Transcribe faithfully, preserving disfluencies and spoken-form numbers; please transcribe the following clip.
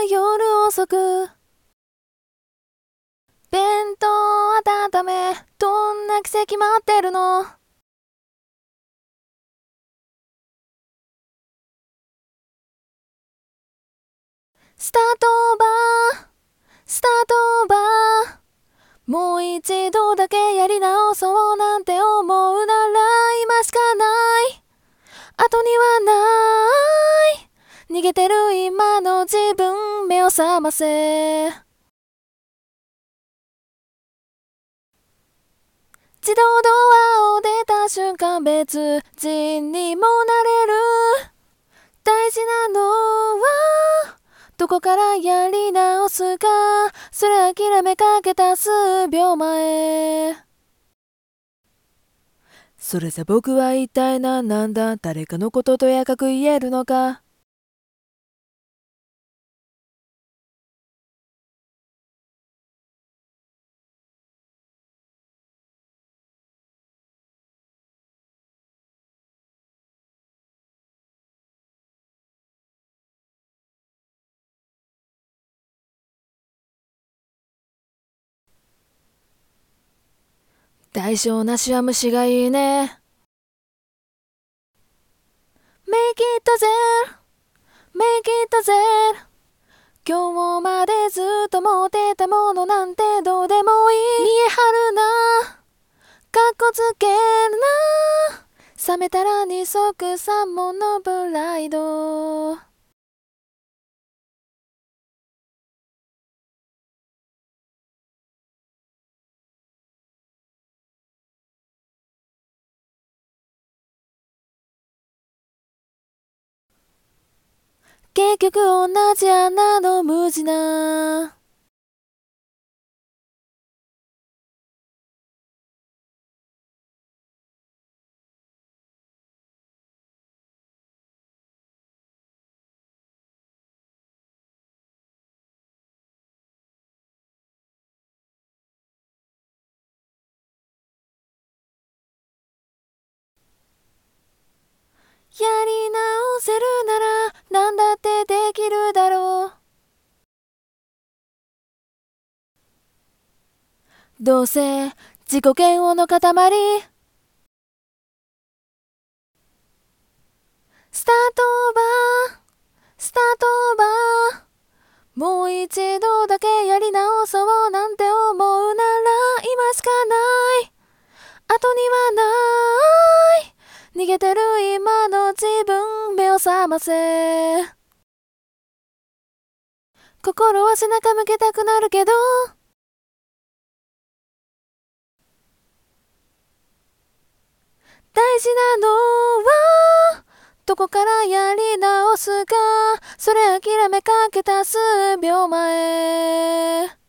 夜遅く弁当温め、どんな奇跡待ってるの？スタートオーバー、スタートオーバー。もう一度だけやり直そうなんて思うなら今しかない。後にはない。逃げてる今の自分、目を覚ませ。自動ドアを出た瞬間、別人にもなれる。大事なのはどこからやり直すか、それ諦めかけた数秒前。それじゃ僕は一体何なんだ、誰かのこととやかく言えるのか。代償なしは虫がいいね。Make it there, make it there。 今日までずっと持ってたものなんてどうでもいい。見え張るな、かっこつけるな。冷めたら二足三門のプライド。結局同じ穴の無地な。やり直せるなら何だってできるだろう。どうせ自己嫌悪の塊。スタートオーバー、スタートオーバー。もう一度だけやり直そうなんて思うなら今しかない。後にはない。逃げてる今の自分、目を覚ませ。心は背中向けたくなるけど、大事なのはどこからやり直すか、それ諦めかけた数秒前。